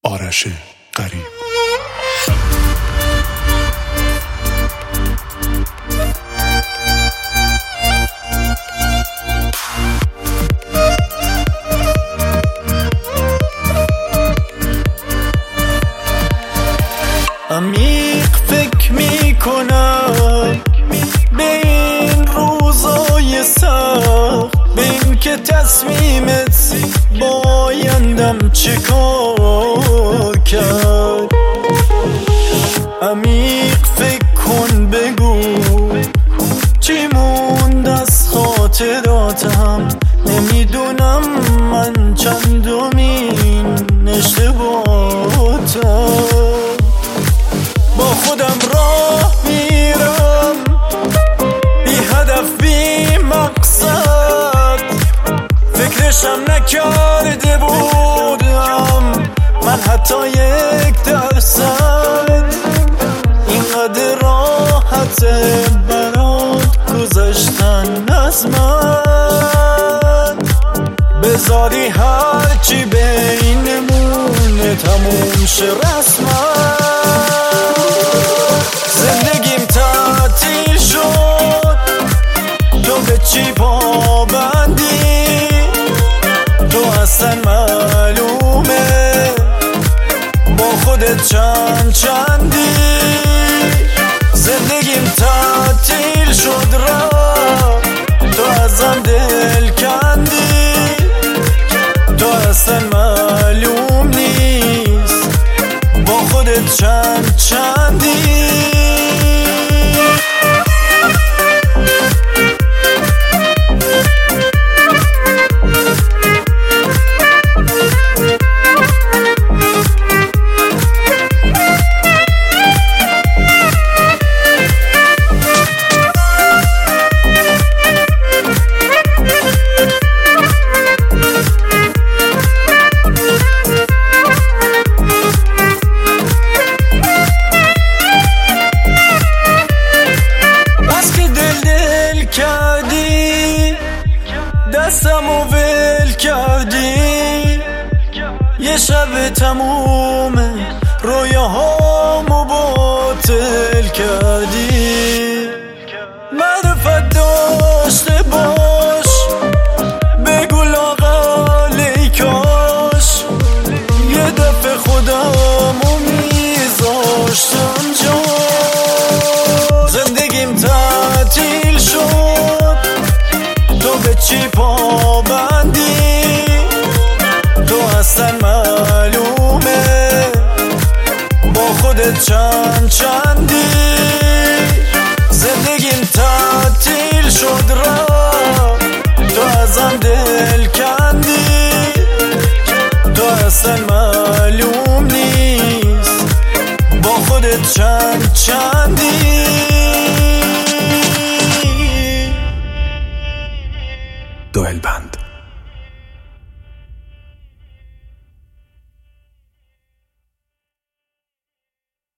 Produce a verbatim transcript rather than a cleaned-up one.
آرش غریب. عمیق فکر میکنم به این روزای سخت، به این که تصمیمت بایندم چه کار کرد. عمیق فکر کن بگو چی موند از خاطراتم. نمیدونم من چندمین اشتباهاتم. با خودم راه میرم بی هدف بی مقصد، فکرشم نکرده بودم من حتی یک درصد. اینقدر راحته برات گذشتن از من، بذاری هرچی بینمونه تموم شه رسما. زندگیم تعطیل شد، تو به چی پابندی؟ تو اصلا معلومه با خودت چند چندی. زندگیم تعطیل شد را تو ازم دل کندی. تو اصلا معلوم نیست با خودت چند چندی. دستمو ول کردی، یه شب تمومه رویاهامو باطل کردی. معرفت داشته باش بگو لااقل ای کاش یه دفعه خودمو میذاشتم جا. زندگیم تعطیل شد، تو به چی پابندی؟ تو اصلا معلومه با خودت چند چندی. زندگیم تعطیل شد را تو ازم دل کندی. تو اصلا معلوم نیست با خودت چند چندی. دوئل بند.